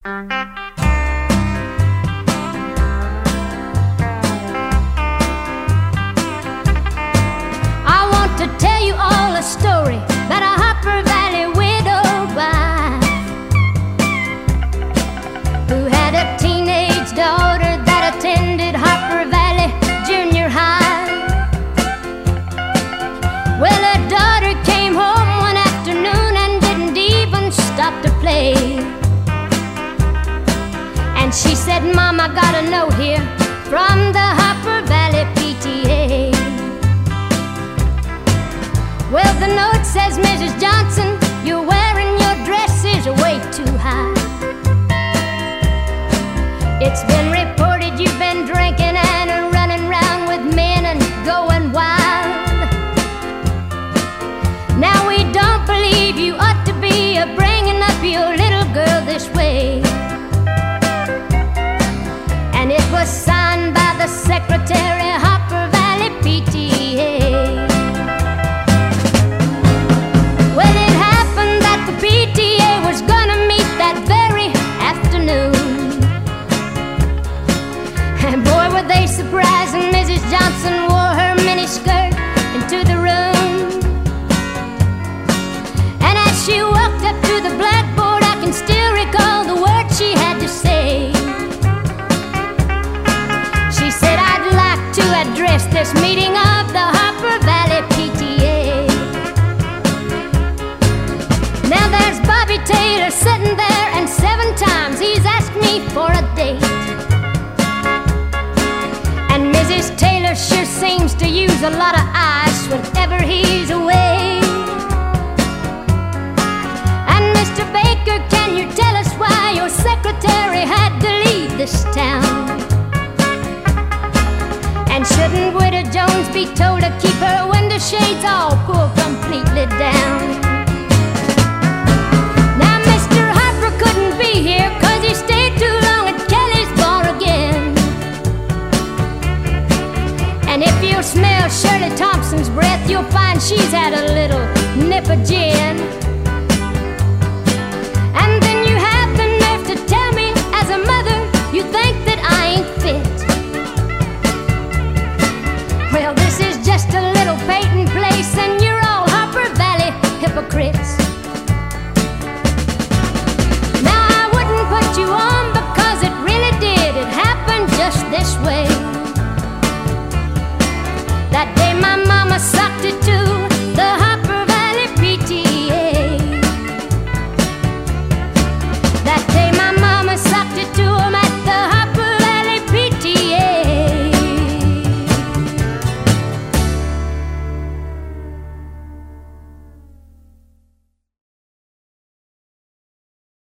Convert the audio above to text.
I want to tell you all a story about a Hopper Valley widow wife who had a teenage daughter that attended Hopper Valley Junior High. Well, her daughter came home one afternoon and didn't even stop to play. And she said, "Mom, I got a note here from the Hopper Valley PTA." Well, the note says, "Mrs. Johnson, you're wearing your dresses way too high. It's been reported you've been drinking and running around with men and going wild. Now we don't believe you ought to be bringing up your little girl this way." And it was signed by the secretary, Hopper Valley PTA. Well, it happened that the PTA was gonna meet that very afternoon. And boy, were they surprised when Mrs. Johnson wore her miniskirt into the room. And as she walked up to the blackboard, I can still recall the words she had to say. She said, "I'd like to address this meeting of the Hopper Valley PTA. Now there's Bobby Taylor sitting there, and 7 times he's asked me for a date. And Mrs. Taylor sure seems to use a lot of ice whenever he's away. And Mr. Baker, can you tell us why your secretary had to leave this town? And shouldn't Widow Jones be told to keep her window shades all pulled completely down?"